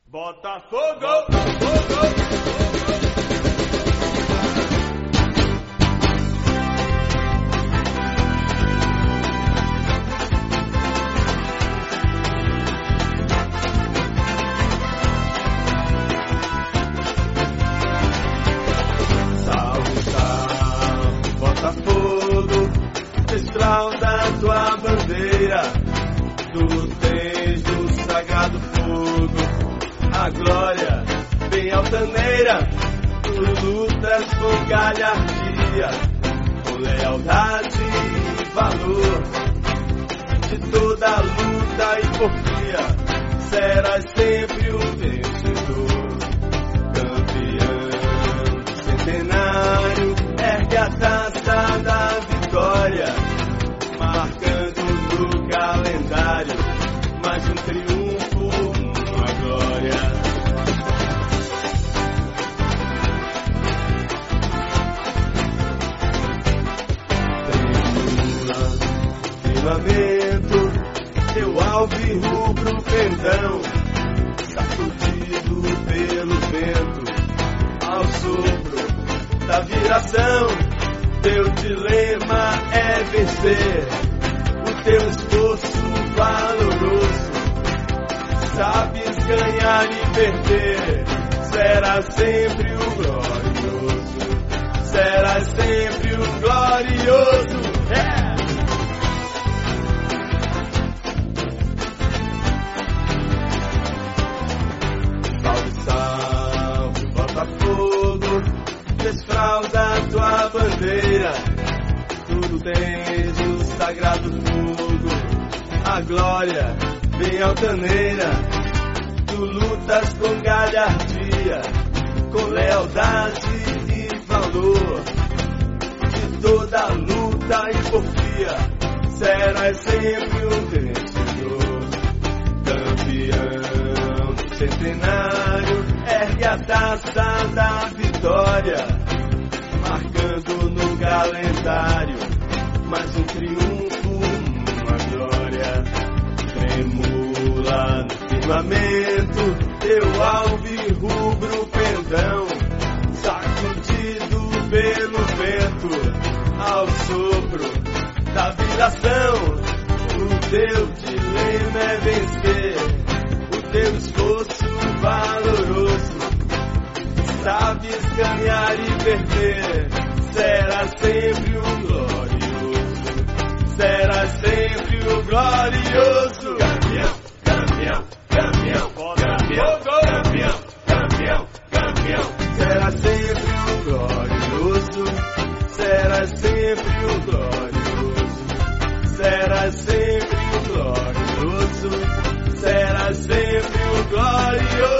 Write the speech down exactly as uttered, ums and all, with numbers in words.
Botafogo! Fogo! Da tua bandeira, tu tens do sagrado fogo a glória bem altaneira. Tu lutas com galhardia, com lealdade e valor. De toda luta e porfia serás sempre o vencedor. Campeão do centenário, ergue a taça da vitória, marcando no calendário mais um triunfo, uma glória. Tremula, firmamento, teu alvirrubro pendão, sacudido pelo vento, ao sopro da viração. Teu dilema é vencer, o teu esforço valoroso. Sabes ganhar e perder, será sempre o glorioso. Será sempre o glorioso. É! Salve, salve, Botafogo, desfralda tua bandeira. Tudo tens o sagrado fogo, a glória bem altaneira. Tu lutas com galhardia, com lealdade e valor. De toda luta e porfia serás sempre um vencedor. Campeão do centenário, ergue a taça da vitória, marcando no calendário mais um triunfo, uma glória. Tremula no firmamento, teu alvirrubro pendão, sacudido pelo vento, ao sopro da viração. O teu dilema é vencer, o teu esforço valoroso. Sabes ganhar e perder, será sempre o glorioso. Será sempre o glorioso. Campeão, campeão, campeão, campeão, campeão, campeão, campeão. Será sempre o glorioso. Será sempre o glorioso. Será sempre o glorioso. Será sempre o glorioso.